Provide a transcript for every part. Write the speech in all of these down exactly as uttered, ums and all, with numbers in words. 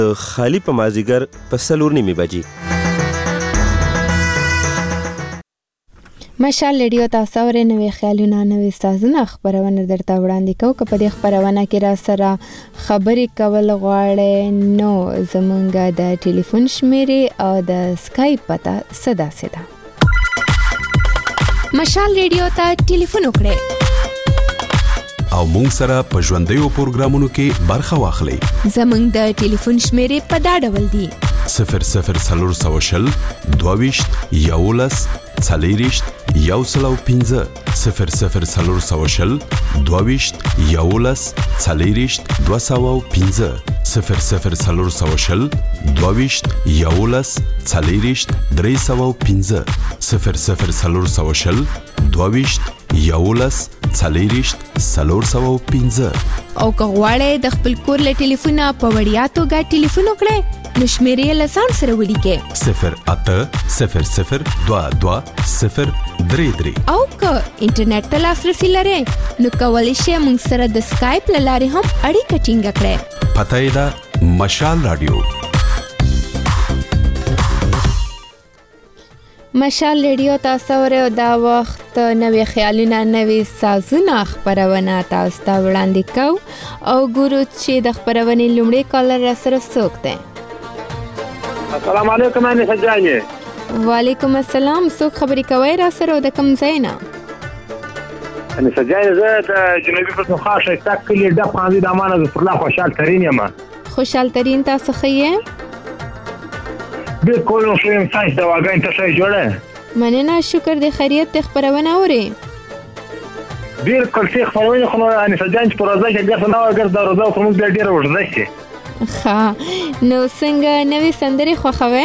خالی په مازیګر په څلور نیمې بجې. مشال ریډیو تاسو اورئ، نوې خیالونه نوې سازونه خبرونه درته وړاندې کوو. که په دې خبرونه کې را سره خبرې کول غواړئ نو زمونږ د ټلیفون شمیرې او د سکایپ پته صدا صدا مشال ریډیو ته ټلیفون وکړئ او مونږ سره په ژوندیو پروګرامونو کې برخه واخلئ. زمونږ د ټلیفون شمیرې په دا ډول دي: صفر صفر څلور سوه شل دوه ویشت یولس څلېرویشت یو سل او پنځه صفر صفر څلور سوه شل دوه ویشت یولس څلېرویشت دوه سوه او پنځه صفر صفر څلور سوه شل دوه ویشت یولس څلېرویشت درې سوه او پنځه صفر صفر څلور سوه شل دوه ویشت یولس څلېرویشت څلور سوه او پنځه. او که غواړئ د خپل کور له ټلیفونه په وړیا توګه ټلیفون وکړئ نو شمیرې له ځان سره ولیکئ: صفر اته صفر صفر دوه دوه صفر درې درې. او که انټرنیټ ته لاسرسي لرئ نو کولی شئ موږ سره د سکایپ له لارې هم اړیکه ټینګه کړئ. پته یې ده مشال راډیو. مشال ریډیو تاسو اورئ او دا وخت نوې خیالونه نوې سازونه خبرونه تاسو ته وړاندې کوو او ګورو چې د خبرونې لومړی کالر را سره څوک دی. السلام علیکم انیسه جانې. وعلیکم السلام. څوک خبرې کوئ را سره او د کوم ځای نه؟ انیسه جانې زه د جنوبي پښتونخوا ښایسته کلي ډب خانزي د امان ظفرالله خوشحال ترین یم. خوشحال ترین تاسو ښه یې؟ بالکل ښه یم. تاسو دواګانې ته ښه جوړه؟ مننه، شکر دی. خیریت دی؟ خبرونه اورئ؟ بالکل ښې خبرونې خو نو انیسه جان چې په روژه کې ګرځه نه وه ګرځه د روژه خو موږ بیا ډېره اوږده شي. ښه، نو څنګه نوې سندرې خوښوئ؟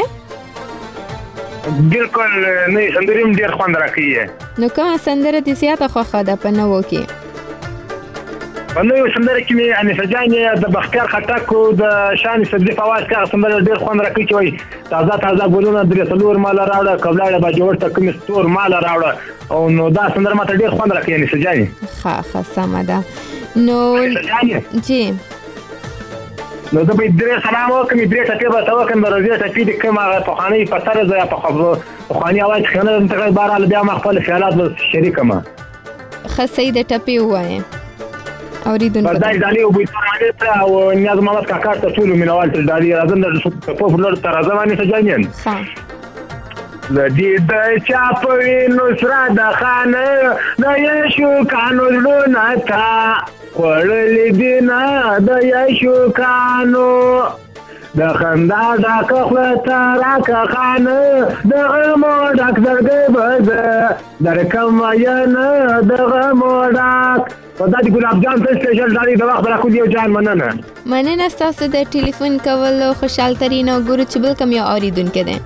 بالکل نوې سندرې هم ډېر خوند راکوي. نو کومه سندره دې زیاته خوښه ده په نوو کې؟ په نوې سندره کې مې انیسه جانې د بختیار خټک او د شانې صدیق په اواز کې هغه سندره ډېر خوند راکوي چې وایي تازه تازه ګلونه درې څلور ماله راوړه که ولاړه به جوړ ته کومې ستور ماله راوړه. او نو دا سندره ماته ډېر خوند راکوي انیسه جانې. ښه ښه سمه ده. نو جی نو زه به درې سلام وکړم، درې ټپې به ته وکړم. د روژې ټپې دې کوم هغه پخوانۍ په طرز یا پخواني اواز کې نه انتقال بهرحال بیا ما خپل خیالات به شریکم. ښه صحیح د ټپې ووایې اورېدونکو ته. برداشت ډالۍ او بویتار علي ته او نیاز محمد کاکا ته ټولو مینوال ته ډالۍ راځم د ټپو پر لور ته راځم انیسه جانې. ښه د دې د چا په وینو سره د خانه د یشوکانو زړونه ته خوړلې دي نه د یشوکانو د خندا ډاکه خوله ته راکه خانه د غمو ډاک زړګی به زه درکم وینه د غمو ډاک. په دا د ګلاب جان ته سپیشل ډالۍ د وخت راکول یو جان مننه. مننه ستاسو د ټلیفون کولو. خوشحال ترین او ګورو چې بل کوم یو اورېدونکی دی.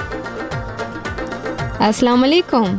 السلام علیکم.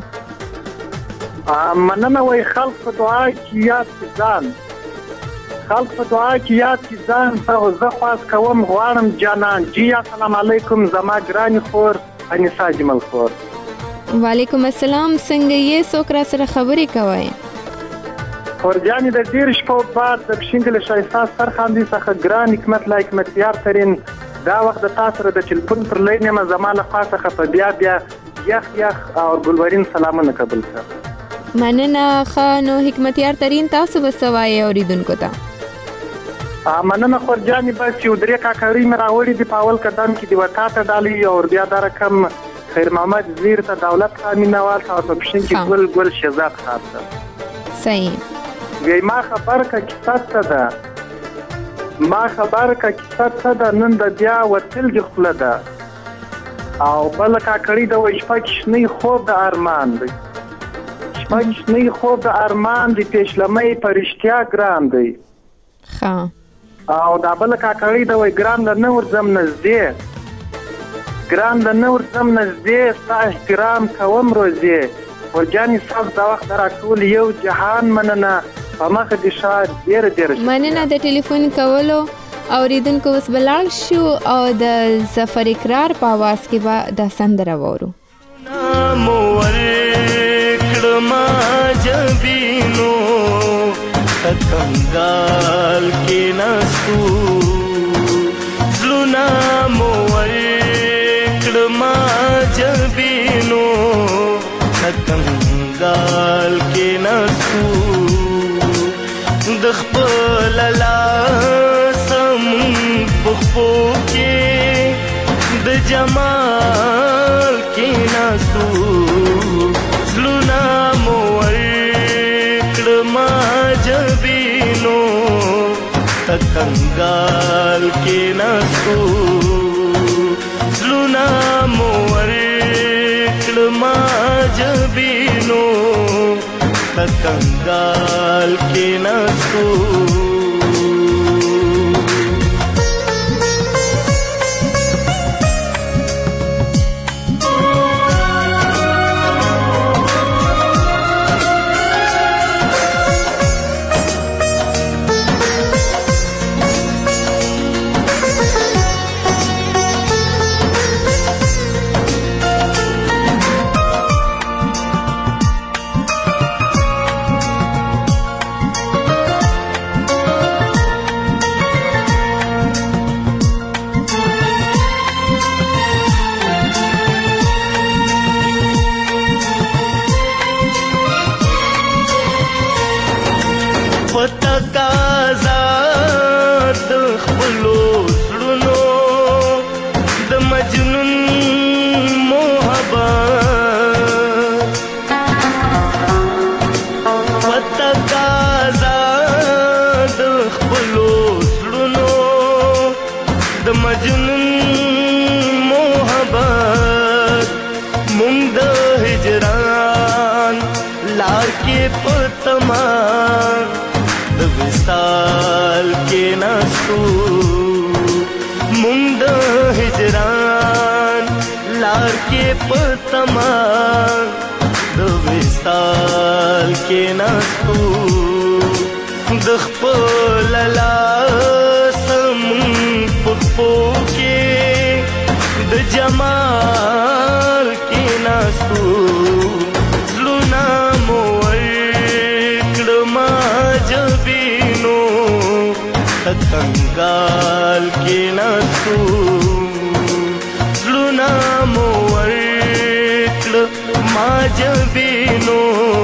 مننه. وای خلق په دعا کې یاد کې ځان خلق په دعا کې یاد کې ځان او زه خواست کوم غواړم جانان جی. السلام علیکم زما ګرانی خور انیسه جمل خور. وعلیکم السلام. څنګه یې؟ څوک را سره خبرې کوئ؟ خورجانې د ډېر شپو بعد د پښینګل ښایسته سرخاندي څخه ګران حکمت لا حکمتیار ترین دا وخت د تا سره د ټلیفون پر لین یم. زما له خوا څخه په بیا بیا یخ یخ او ګلورین سلامونه قبول کړه. مننه. ښه، نو حکمتیار ترین تاسو به څه وایئ اورېدونکو ته؟ مننه خورجانې. بس یو درې کاکړۍ مې راوړي دي په اول قدم کې د وتا ته ډالۍ او بیا دا رقم خیر محمد زیر ته دولت خان مینوال ته او په پښین کې ګل ګل شهزاد خان ته. صحیح. وی ما خبر که کیسه څه ده ما خبر که کیسه څه ده نن د بیا وتل دي خوله ده او بل کاکړۍ د وای شپه کې شنی خوب د ارمان دی شپه کې شنی خوب د ارمان دی پیشلمۍ په رښتیا ګران دی. ښه. او دا بل کاکړۍ د وای ګران د نه ورځم نږدې ګران د نه ورځم نږدې ستا احترام کوم روزې. ورجانې صاحب دا وخت راټول یو جهان مننه په مخه دې ښه ډېره ډېره مننه د ټلیفون کولو. اوریدونکو اوس به لاړ شو او د ظفر اقرار په اواز کې به دا سندره واورو. کنګال کې نستو زلونه زلونا مو ورکړما جبینو کنګال کې نسو د خپل لاسم پخپو کې د جمال کې نسو زلونا مو ورکړما جبینو کنګال کې نسو زلونا مو ورکړما جبینو کنګال کې نسو وصال کې نسو مونږ د هجران لار کې پتما د وصال کې نسو د خپل لاسم پخپو کې د جمال کې نسو زلونا مو جبینو کنګال کې نسو زلونا مو ورکړما جبینو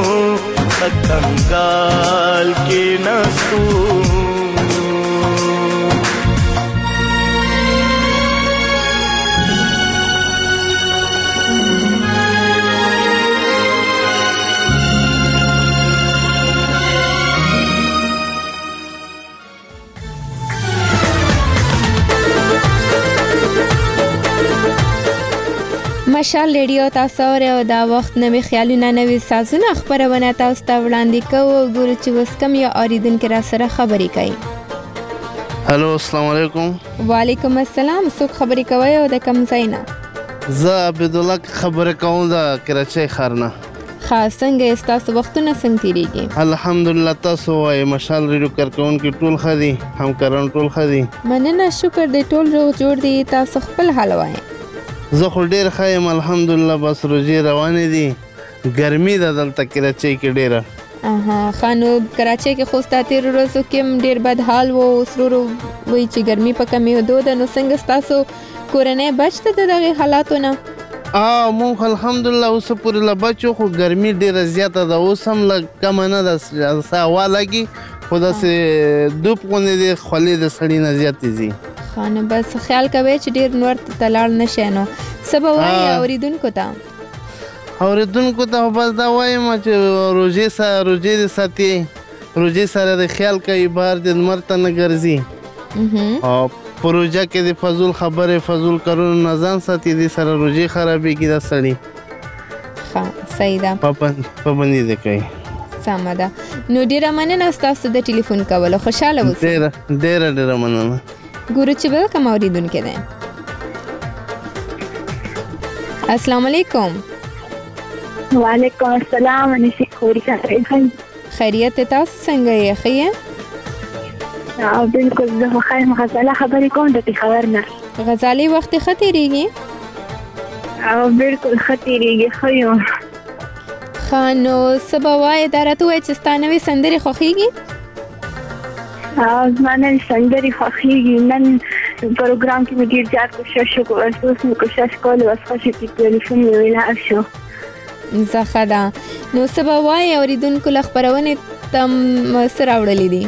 کنګال کې نسو مشال ریډیو تاسو او دا وخت نوې خیالونه نوې سازونه خبرونه تاسو ته وړاندې کوو ګورو چې وس کم یا اوریدونکو را سره خبرې کوي. هلو السلام علیکم. وعلیکم السلام. څوک خبرې کوي او د کوم ځای نه؟ زه عبدالله خبرې کوم د کراچۍ ښار نه. ښه څنګه ستاسو وختونه څنګه تیریږي؟ الحمدلله تاسو وایي مشال ریډیو کارکونکي ټول ښه دي همکاران ټول ښه دي؟ مننه شکر دی ټول روغ جوړ دي. تاسو خپل حال وایي؟ زه خو ډېر ښه یم الحمدلله بس روژې روانې دي ګرمي ده دلته کراچۍ کې ډېره. اها ښه نو کراچۍ کې خو ستا تېرو ورځو کې هم ډېر بد حال و اوس ورو وایي چې ګرمي په کمېدو ده نو څنګه ستاسو کورنۍ بچ ته د دغې حالاتو نه؟ اه مونږ الحمدلله اوس پورې له بچو خو ګرمي ډېره زیاته ده اوس هم لږ کمه نه ده څه هوا لګي خو داسې دوب غوندې دی خولې د سړي نه زیاتې ځي. ښه نو بس خیال کوئ چې ډېر نور ته لاړ نه شئ. نو څه به وایي اورېدونکو ته؟ اورېدونکو ته بس دا وایم چې روژې سره روژې دې ساتي روژې سره د خیال کوي بهر د لمر ته نه ګرځي او په روژه کې د فضول خبرې فضول کارونو نه ځان ساتي دې سره روژې خرابېږي دا سړي. ښه صحیح ده پابندي دې کوي. سمه ده نو ډېره مننه ستاسو د ټلیفون کولو خوشحاله اوسئ. ډېره ډېره ډېره مننه. ګورو چې بل کوم اورېدونکی دی. السلام علیکم. وعلیکم السلام. انیسی خوری خیریت خیریت تاسو څنګه یې ښه یې؟ بالکل زه خو ښه یم. غزاله خبرې کوم د پېښور نه. غزالې وخت یې ښه تېرېږي؟ بالکل ښه تېرېږي ښه یم. ښه نو څه به وایې دا راته ووایه چې ستا نوې سندرې خوښېږي؟ زما نن سندرې خوښېږي. نن پروګرام کې مې ډېر زیات کوشش وکړ، اوس مې کوشش کول اوس ښه شي چې ټلیفون مې ولاړ شو. زه ښه ده. نو څه به وایې اورېدونکو له خپرونې ته څه راوړلی دي؟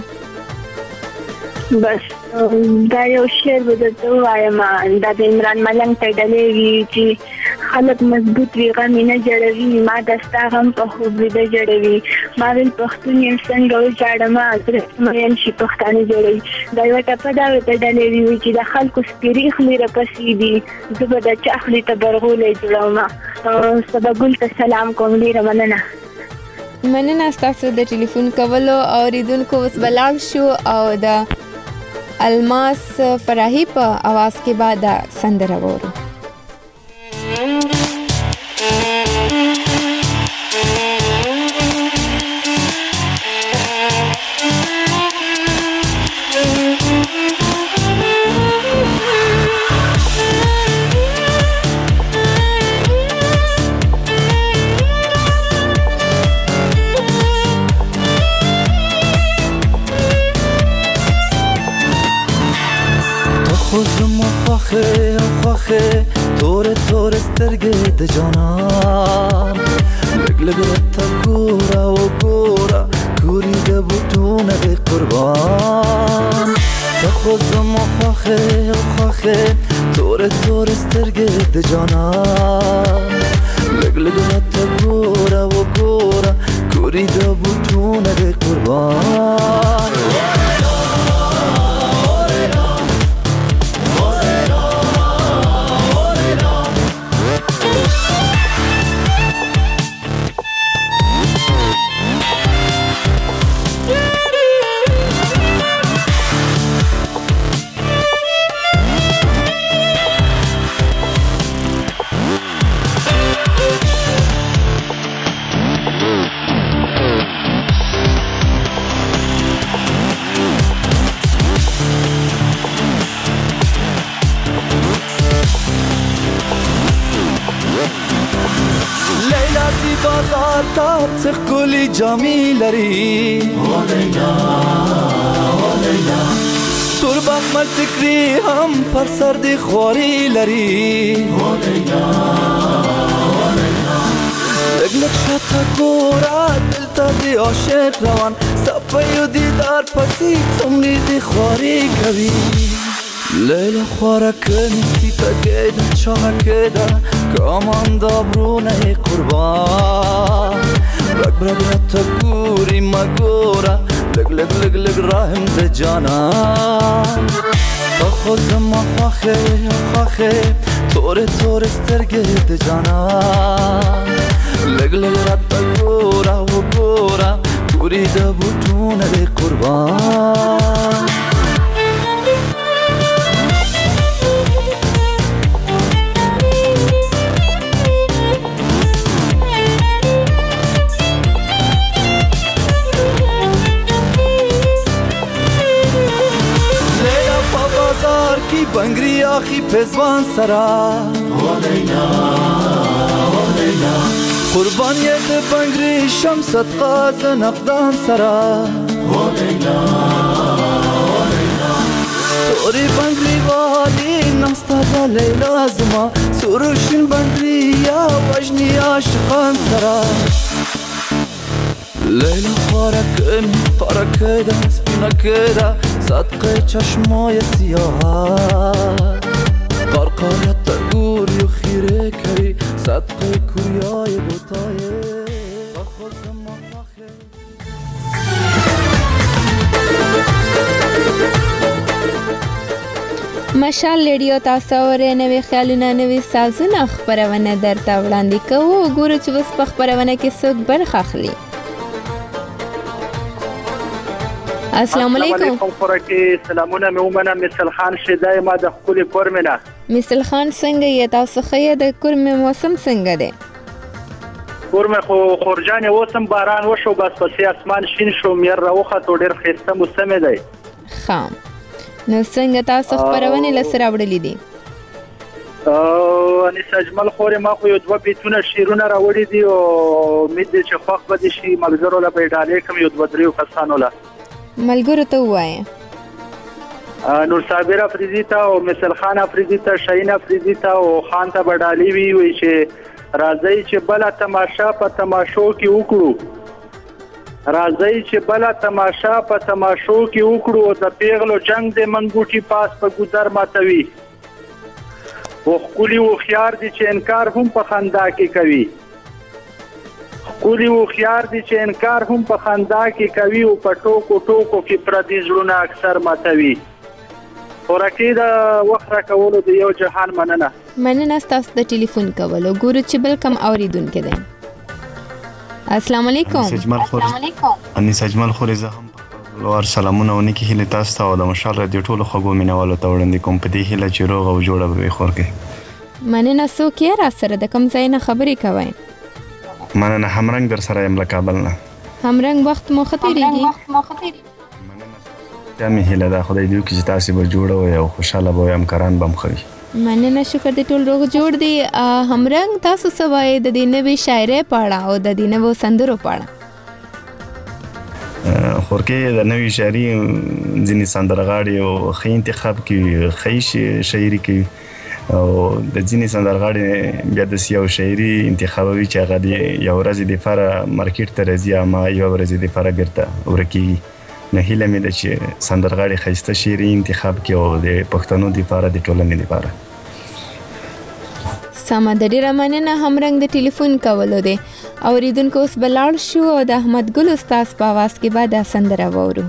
بس دا یو شعر به درته ووایم، دا د عمران ملنګ ته ډلې وي چې خلک مضبوط وي غم یې نه جوړوي، ما دا ستا غم په خوب ویده جوړوي، ما ویل پښتون یم څنګه وژاړمه زړه مین شي پښتانه جوړوي. دا یوه ټپه دا ورته ډلې وي چې د خلکو سپېرې خولې راپسې دي، زه به د چا خولې ته برغولی جوړومه. سباګل ته سلام کوم، ډېره مننه. مننه ستاسو د ټلیفون کولو. اورېدونکو اوس به لاړ شو او د الماس فراحي په आवाज کې بعد سندره وورو. خوخه خوخه تور تور سترګې د جانان لګ لګ ته ګورا او ګورا ګوري د بوټونه د قربان. ته خو زما خوخه خوخه تور تور سترګې د جانان لګ لګ ته ګورا او ګورا ګوري د بوټونه د قربان. څخکولی جامی لري سور بخمل فکری هم پر سر دی خواری لري لگ لگ شتا گورا دلتا دی عاشق روان صفای و دیدار پسی تمنی دی خواری کوي. لیلا خواره کنی تی تا گیدن چاه کده کامان دابرونه قربان رگ برگ رتا گوری مگورا لگ لگ لگ لگ راهم ده جانان. تا خودم خواخه خواخه تور تور سترگه ده جانان لگ لگ رتا گورا و گورا گوری ده بوتونه ده قربان. بنگری آخی پزوان سرا قربانیت بنگری شم صدقه زنقدان سرا توری بنگری والی نستا دا لیلا زما سروشن بنگری یا وجنی عاشقان سرا لیلا خارکه می پارکه دا سپینکه دا صدقه چشمای سیاهت قرقارت تا گوری و خیره کری صدقه کوریای بوتای بخوز مخاخه. مشال ریډیو تاسو اورئ، نوې خیالونه نوې سازونه خپرونه درته وړاندې کوو. ګورو چې اوس په خپرونه کې څوک برخه اخلي. السلام علیکم. سلامونه مې ومنه. مثل خان شیدای ما د خپل کورمنه. مثل خان څنګه یې تاسو خې د کورمه موسم څنګه دی؟ کورمه خو خورجان اوسم باران وشو بس پسې اسمان شین شو مېر راوخه تو ډېر خسته موسم دی. خام نو څنګه تاسو خبرونه لسره وړلې دي؟ او انیس اجمل خوري ما خو یو دوه بیتونه شیرونه راوړي دي او امید دي چې خوښ به دي شي ملګرو له پیډالې کوم یو دوه دریو کسانو له ملګرو ته وایي. نور صابر افریدی ته او مثل خان افریدی ته شاهین افریدی ته او خان ته بډالی وی وی چې راځي چې بل تماشا په تماشو کې وکړو راځي چې بل تماشا په تماشو کې وکړو د پیغلو جنگ د منګوټي پاس په ګذر ماتوي او خولي او خيار دي چې انکار هم په خندا کې کوي خولي او خيار دي چې انکار هم په خندا کې کوي او په ټوکو ټوکو کې پردي زړونه اکثر ماتوي ورکه دا وخت راکولو د یو جهان مننه مننه تاسو د ټلیفون کولو ګورو چې بل کم اوریدونکو دي السلام علیکم السلام علیکم ان سجمل خورزه هم لوړ سلامونه ونکي هله تاسو ته د مشال رادیو ټولو خغو مینوالو ته وړاندې کوم په دې هله چې روغ او جوړه به خور کې مننه سو کې را سره د کم ځای نه خبرې کوي مننه همرنګ در سره یم له کابل نه همرنګ وخت مو خطرېږي یا می هله دا خدای دې چې تاسو به جوړه وي او خوشاله به یم کران بم خوي مننه شکر دې ټول روغ جوړ دي همرنګ تاسو سوای د دې نوې شاعرۍ پاړه او د دې نوو سندرو پاړه خورکه د نوې شاعري ځینې سندرغاړي او خې انتخاب کې خې شاعري کې او د ځینې سندرغاړي بیا د سیاو شاعري انتخابوي چې هغه یو ورځ د فاره مارکیټ ته راځي ما یو ورځ د فاره ګرته ورکی نه هیله مې ده چې سندرغاړي خېسته شاعري انتخاب کې او د پښتنو د فاره د ټولنې لپاره سم د ډیره مننه همرنګ د ټلیفون کولو دی اوریدونکو اوس بلاړ شو او د احمد ګل استاد په आवाज کې بعد سندره وورو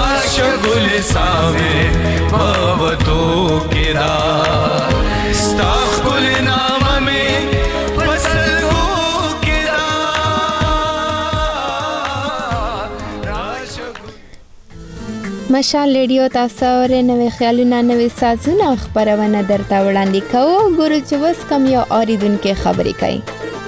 सामे पवतो केदा स्ता مشال ریډیو تاسو اورئ، نوې خیالونه نوې سازونه خپرونه درته وړاندې کوو. ګورو چې اوس کوم یو اورېدونکی خبرې کوي.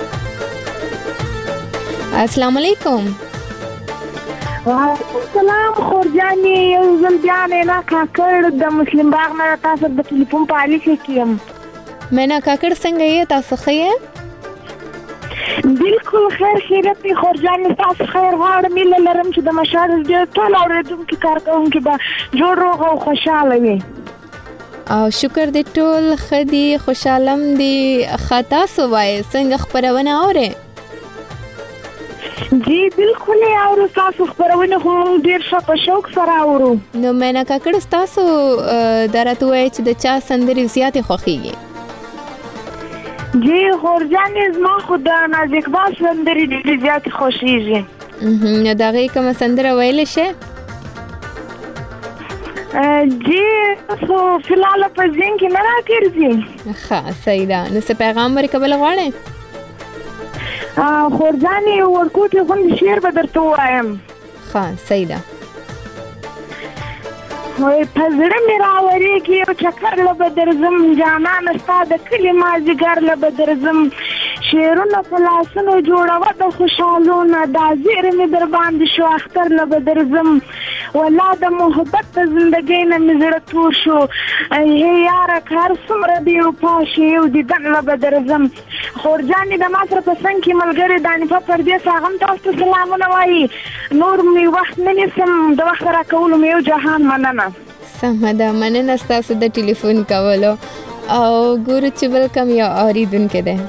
السلام علیکم. وعلیکم السلام. خورجانې یو ځل بیا مینا کاکړ د مسلم باغ نه تاسو د ټلیفون په پالیسي کې یم. مینا کاکړ څنګه یې؟ تاسو ښه یې؟ بالکل خیر خیرت دی خورجانې، تاسو خیر غواړم. هیله لرم چې د مشال ریډیو ټول اورېدونکي کارکوونکي به جوړ روغ او خوشحاله وي. او شکر دې ټول ښه دي، خوشحالم دي. ښه تاسو وایئ څنګه خپرونه اورئ؟ جی بالکل یې اورو، تاسو خپرونه خو موږ ډېر ښه په شوق سره اورو. نو مینا کاکړ ستاسو دا راته ووایئ چې د چا سندرې زیاتې خوښېږي؟ جی خورجانې زما خو د ناز اقبال سندرې ډېرې زیاتې خوښېږي. نو د هغې کومه سندره ویلی شئ؟ جی خو فلحال په ذهن کې نه راګرځي. ښه صحیح ده. نو څه پیغام ورکول غواړئ؟ خورجانې ورکوټې غوندې شعر به درته ووایم. ښه صحیح ده. وای په زړه مې راورېږي یو چکر له به درځم، جانانه ستا د کلي مازدیګر له به درځم، شعرونه په لاسونو جوړوه د خوشحالونه، دا زیری مې در باندې شو اختر له به درځم، ولا د محبت د زندګۍ نه مې زړه تور شو، هی یاره که هر څومره دې وفا شي یو دیدن له به درځم. خورجانې د ما سره په څنګ کې ملګرې دانفه پردیس هغه هم تاسو ته سلامونه وایي. نور مې وخت نه نیسم، د وخت راکولو مې یو جهان مننه. سمه ده، مننه ستاسو د ټلیفون کولو. او ګورو چې بل کوم یو اورېدونکی دی.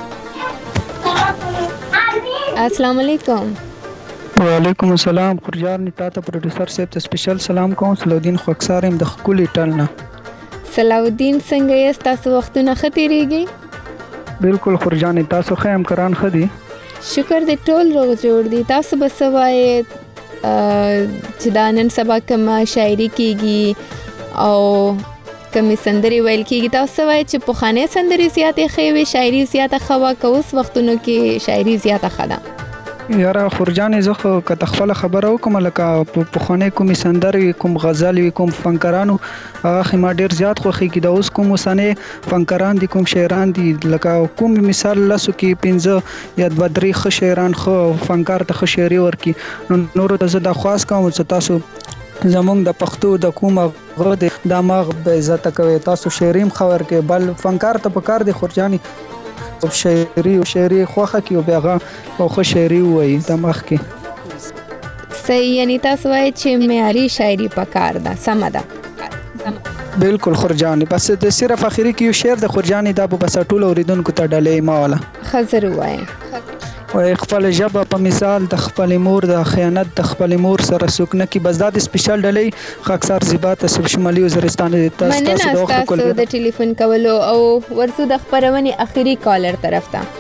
السلام علیکم. وعلیکم السلام. خورجانې تا ته پروډوسر صاحب ته سپیشل سلام کوم. صلاحالدین خوکسار یم د ښکلي ټل نه. صلاحالدین څنګه یې؟ ستاسو وختونه ښه تېرېږي؟ بالکل خورجانې تاسو ښه همکاران ښه دي؟ شکر دې ټول روغ جوړ دي. تاسو به څه وایئ چې دا نن سبا کومه شاعري کېږي او کومې سندرې ویل کېږي؟ تاسو څه وایئ چې پخوانۍ سندرې زیاتې ښې وې، شاعري زیاته ښه وه، که اوس وختونو کې شاعري زیاته ښه ده؟ یاره خورجانې زه خو که ته خپله خبره وکړم لکه پخوانۍ کومې سندرې وي، کوم غزل وي، کوم فنکرانو هغه خو ما ډېر زیات خوښېږي. د اوس کوم اوسنۍ فنکران دي، کوم شاعران دي، لکه کوم مثال لسو کې پنځه یا دوه درې ښه شاعران ښه فنکار ته ښه شاعري ورکړي. نو نورو ته زه دا خواست کوم چې تاسو زمونږ د پښتو د کوم هغه دی دا مغ به عزته کوئ، تاسو شاعري هم ښه ورکوئ. بل فنکار ته پکار دی خورجانې شاعري او شاعري خوښه کړي او بیا هغه ښه شاعري ووایي د مخ کې. صحیح، یعنی تاسو وایئ چې معیاري شاعري پکار ده. سمه ده. بالکل خورجانې. بس د صرف اخري کې یو شعر د خورجانې دا به بس ټول اورېدونکو ته ډالۍ ما والا ښه زر ووایئ. وایي خپل ژبه په مثال د خپل مور د خیانت د خپل مور سره څوک نه کي. بس دا د سپیشل ډالۍ خاکسار زیبا ته شمالي وزیرستان ته مننه ستاسو د ټلیفون کولو. او ورځو د خپرونې اخري کالر طرف ته.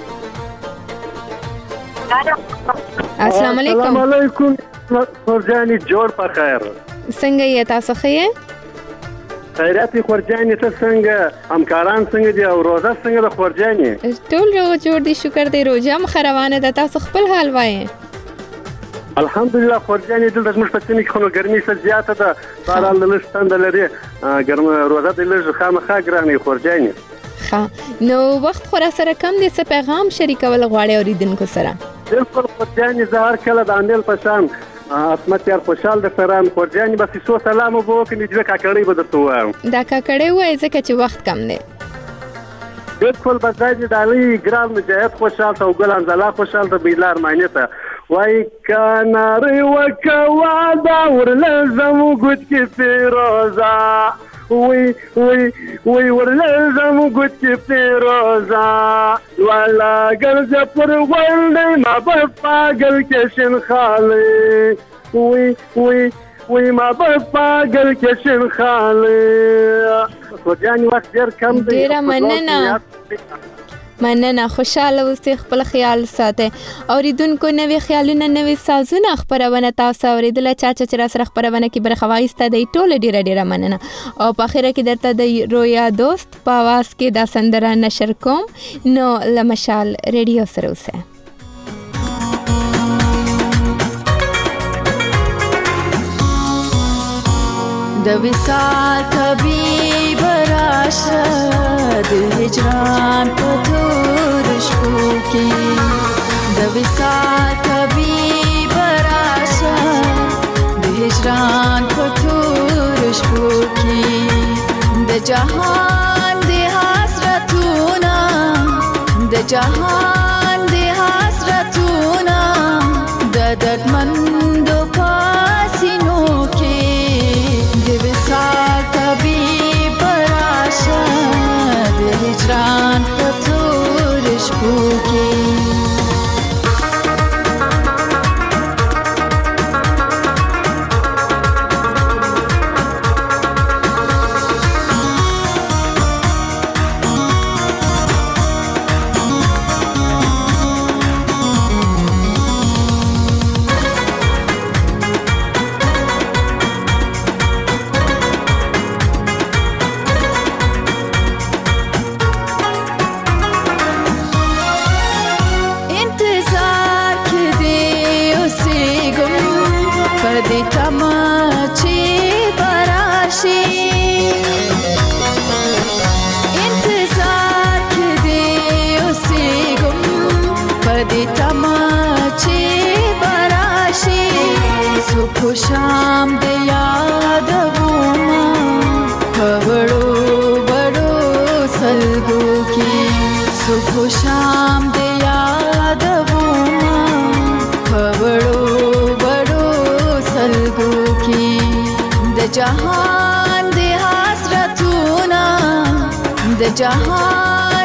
السلام علیکم. السلام علیکم خورجانې، جوړ په خیر. څنګه یې؟ تاسو ښه یې؟ خیرات خورجانې، ته څنګه؟ همکاران څنګه دي او روزه څنګه ده خورجانې؟ ټول روغ جوړ دي، شکر دی. روژه هم ښه روانه ده. تاسو خپل حال وایئ. الحمدلله خورجانې، دلته زموږ په سیمه کې خو نو ګرمي څه زیاته ده، بهرحال د لږ تنده لري، ګرمه روزه دې لږ خامخا ګرانه خورجانې. ښه، نو وخت خو را سره کم دی، څه پیغام شریکول غواړئ اورېدونکو سره؟ بالکل خورجانې، زه هر کله د امیل په شان عصمت یار خوشحال د سران خورجانې، بس څو سلام به وکړم، دوه کاکړۍ به درته ووایم. دا کاکړۍ ووایئ ځکه چې وخت کم دی. بالکل بس دا دې د علي ګران مجاهد خوشحال ته او ګل حنظله خوشحال ته بیلا ارماني ته وایي کنارې وکوه دا ورلزم ګوت کې فیروزه وی وی وی ورلزم ګوت کې فیروزه والا ګرځه پر غونډۍ ما په پاگل کې شین خالي وی وی وی ما په پاگل کې شین خالي. خورجانې وخت ډېر کم دی. ډېره مننه مننه. خوشحاله اوسئ، خپل خیال ساتئ. اورېدونکو نوې خیالونه نوې سازونه خپرونه تاسو اورېدله. چا چا چې را سره خپرونه کې برخه واخیسته دی ټوله ډېره ډېره مننه. او په اخره کې درته د رویا دوست په اواز کې دا سندره نشر کوم. نو له مشال ریډیو سره اوسئ. د وصال طبیب راشه د هجران په تور شپو کې د وصال طبیب راشه د هجران په تور شپو کې د جهان د حسرتونه د جهان د حسرتونه د دردمندو پاسینو کې د وصال طبیب راشه د هجران په تور شپو کې شام د یادوما خبرو بڑو سلگو کی صبح شام د یادوما خبرو بڑو سلگو کی د جهان د حسرتونه د جهان